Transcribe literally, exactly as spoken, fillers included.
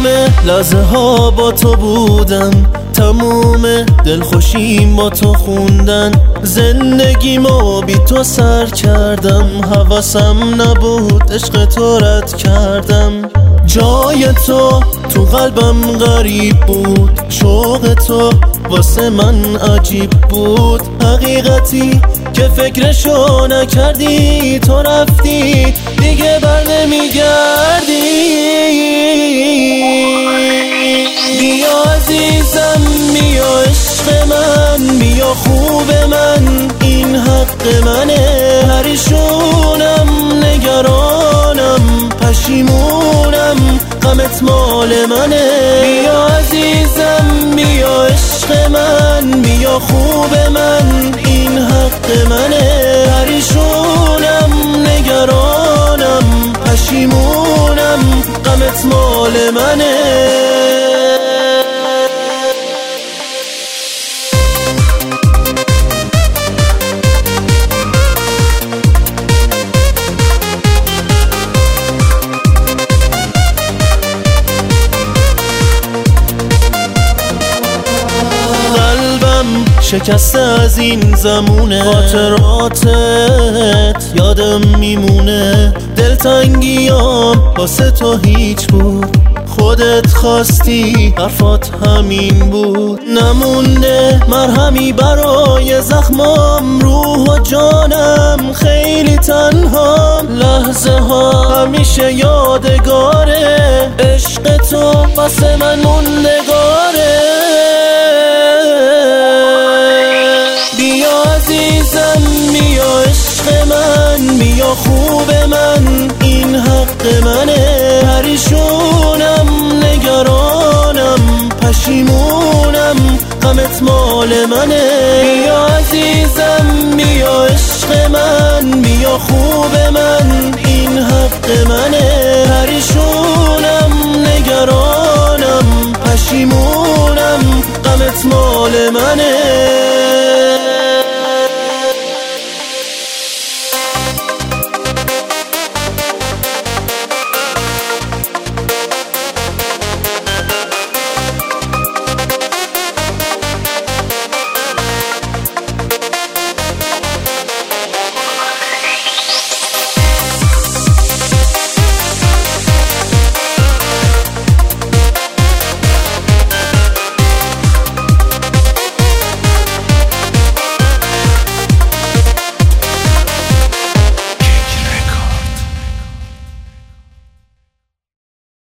تموم لحظه ها با تو بودم، تموم دلخوشیم با تو خوندن، زندگیمو بی تو سر کردم، حواسم نبود عشق تو رد کردم. جای تو تو قلبم غریب بود، شوق تو واسه من عجیب بود، حقیقتی که فکرشو نکردی تو رفتی دیگه بر نمیگردی. بیا عزیزم بیا عشق من، بیا خوب من، این حق منه، پریشونم نگرانم پشیمونم غمت مال منه. بیا عزیزم بیا عشق من، بیا خوب من، این حق منه، پریشونم نگرانم پشیمونم غمت مال منه. شکسته از این زمونه، خاطراتت یادم میمونه، دلتنگیام واسه تو هیچ بود، خودت خواستی حرفات همین بود، نمونده مرهمی برای زخمام، روح و جانم خیلی تنها، لحظه ها همیشه یادگاره، عشق تو واسه من موندگاره. بیا عزیزم بیا عشق من، بیا خوب من، این حق منه، پریشونم نگرانم پشیمونم غمت مال منه. بیا عزیزم بیا عشق من، بیا خوب من، این حق منه، پریشونم نگرانم پشیمونم